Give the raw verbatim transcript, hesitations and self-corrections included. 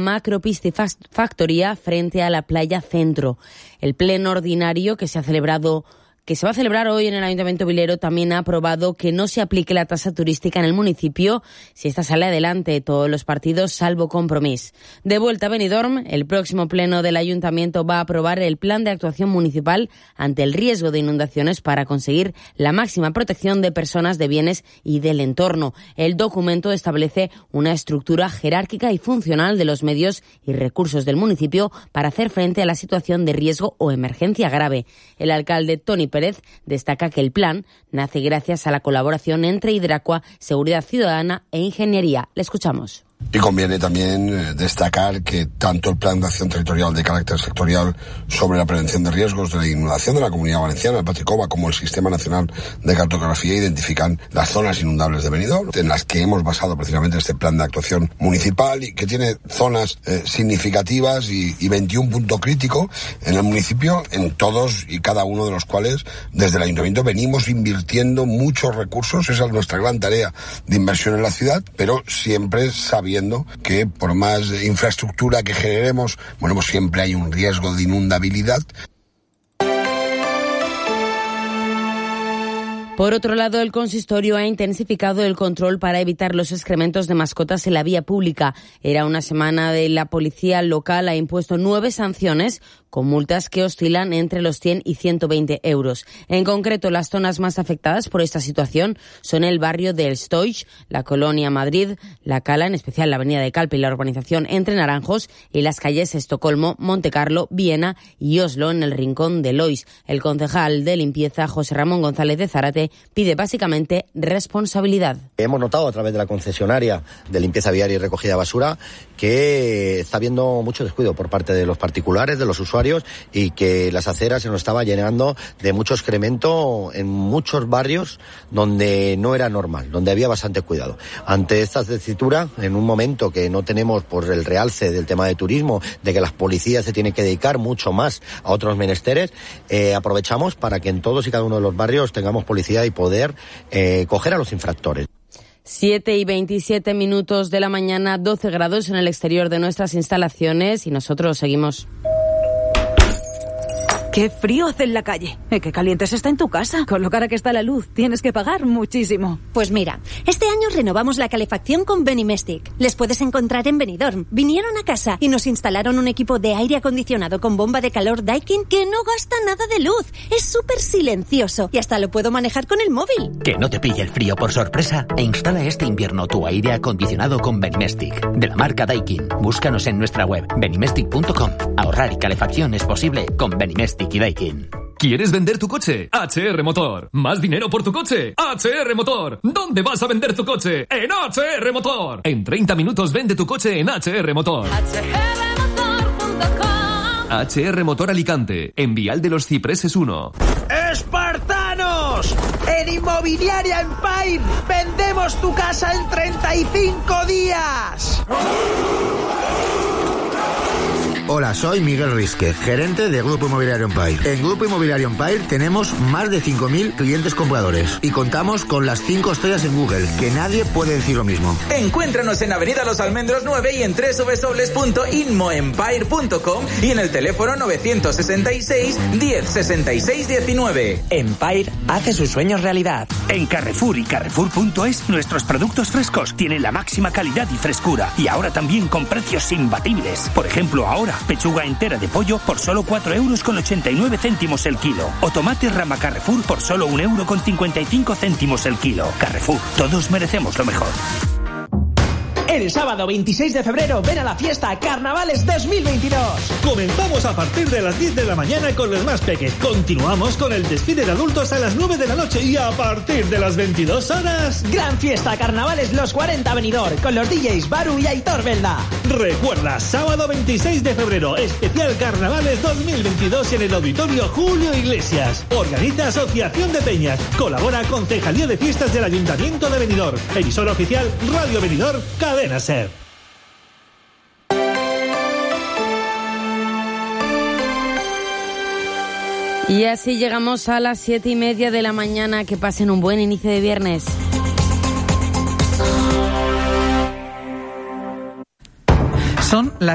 macropiscifactoría frente a la playa Centro. El pleno ordinario que se ha celebrado que se va a celebrar hoy en el Ayuntamiento Vilero también ha aprobado que no se aplique la tasa turística en el municipio si esta sale adelante, todos los partidos salvo Compromís. De vuelta a Benidorm, el próximo pleno del Ayuntamiento va a aprobar el plan de actuación municipal ante el riesgo de inundaciones para conseguir la máxima protección de personas, de bienes y del entorno. El documento establece una estructura jerárquica y funcional de los medios y recursos del municipio para hacer frente a la situación de riesgo o emergencia grave. El alcalde Toni Pérez destaca que el plan nace gracias a la colaboración entre Hidracua, Seguridad Ciudadana e Ingeniería. Le escuchamos. Y conviene también destacar que tanto el Plan de Acción Territorial de carácter sectorial sobre la prevención de riesgos de la inundación de la Comunidad Valenciana, el Patricova, como el Sistema Nacional de Cartografía identifican las zonas inundables de Benidorm, en las que hemos basado precisamente este plan de actuación municipal y que tiene zonas eh, significativas y, y veintiún puntos críticos en el municipio, en todos y cada uno de los cuales desde el Ayuntamiento venimos invirtiendo muchos recursos. Esa es nuestra gran tarea de inversión en la ciudad, pero siempre sabiendo que por más infraestructura que generemos, bueno, pues siempre hay un riesgo de inundabilidad. Por otro lado, el consistorio ha intensificado el control para evitar los excrementos de mascotas en la vía pública. Era una semana de la policía local, ha impuesto nueve sanciones con multas que oscilan entre los cien y ciento veinte euros. En concreto, las zonas más afectadas por esta situación son el barrio del Stoich, la Colonia Madrid, la Cala, en especial la avenida de Calpe y la urbanización Entre Naranjos, y las calles Estocolmo, Montecarlo, Viena y Oslo en el rincón de Lois. El concejal de limpieza, José Ramón González de Zárate, pide básicamente responsabilidad. Hemos notado a través de la concesionaria de limpieza viaria y recogida de basura que está habiendo mucho descuido por parte de los particulares, de los usuarios, y que las aceras se nos estaba llenando de mucho excremento en muchos barrios donde no era normal, donde había bastante cuidado. Ante esta tesitura, en un momento que no tenemos por el realce del tema de turismo, de que las policías se tienen que dedicar mucho más a otros menesteres, eh, aprovechamos para que en todos y cada uno de los barrios tengamos policía y poder eh, coger a los infractores. siete y veintisiete minutos de la mañana, doce grados en el exterior de nuestras instalaciones y nosotros seguimos. ¡Qué frío hace en la calle! ¿Y qué caliente se está en tu casa? Con lo cara que está la luz, tienes que pagar muchísimo. Pues mira, este año renovamos la calefacción con Benimestic. Les puedes encontrar en Benidorm. Vinieron a casa y nos instalaron un equipo de aire acondicionado con bomba de calor Daikin que no gasta nada de luz. Es súper silencioso y hasta lo puedo manejar con el móvil. Que no te pille el frío por sorpresa e instala este invierno tu aire acondicionado con Benimestic, de la marca Daikin. Búscanos en nuestra web benimestic punto com. Ahorrar y calefacción es posible con Benimestic y Daikin. ¿Quieres vender tu coche? H R Motor. ¿Más dinero por tu coche? H R Motor. ¿Dónde vas a vender tu coche? En H R Motor. En treinta minutos vende tu coche en H R Motor. H R motor punto com. H R Motor Alicante. En Vial de los Cipreses uno. ¡Espartanos! En Inmobiliaria Empire vendemos tu casa en treinta y cinco días. Hola, soy Miguel Rizquez, gerente de Grupo Inmobiliario Empire. En Grupo Inmobiliario Empire tenemos más de cinco mil clientes compradores y contamos con las cinco estrellas en Google, que nadie puede decir lo mismo. Encuéntranos en Avenida Los Almendros nueve y en doble u doble u doble u punto inmoempire punto com y en el teléfono novecientos sesenta y seis, diez, sesenta y seis, diecinueve. Empire hace sus sueños realidad. En Carrefour y Carrefour punto es nuestros productos frescos tienen la máxima calidad y frescura y ahora también con precios imbatibles. Por ejemplo, ahora pechuga entera de pollo por solo cuatro euros con ochenta y nueve céntimos el kilo. O tomate rama Carrefour por solo un euro con cincuenta y cinco céntimos el kilo. Carrefour, todos merecemos lo mejor. El sábado veintiséis de febrero ven a la fiesta Carnavales dos mil veintidós. Comenzamos a partir de las diez de la mañana con los más peques. Continuamos con el desfile de adultos a las nueve de la noche y a partir de las veintidós horas... Gran fiesta Carnavales Los cuarenta Benidorm con los D Js Baru y Aitor Belda. Recuerda, sábado veintiséis de febrero, especial Carnavales dos mil veintidós en el Auditorio Julio Iglesias. Organiza Asociación de Peñas. Colabora Concejalía de Fiestas del Ayuntamiento de Benidorm. Emisora oficial Radio Benidorm, Cadena Ser. Y así llegamos a las siete y media de la mañana. Que pasen un buen inicio de viernes. Son las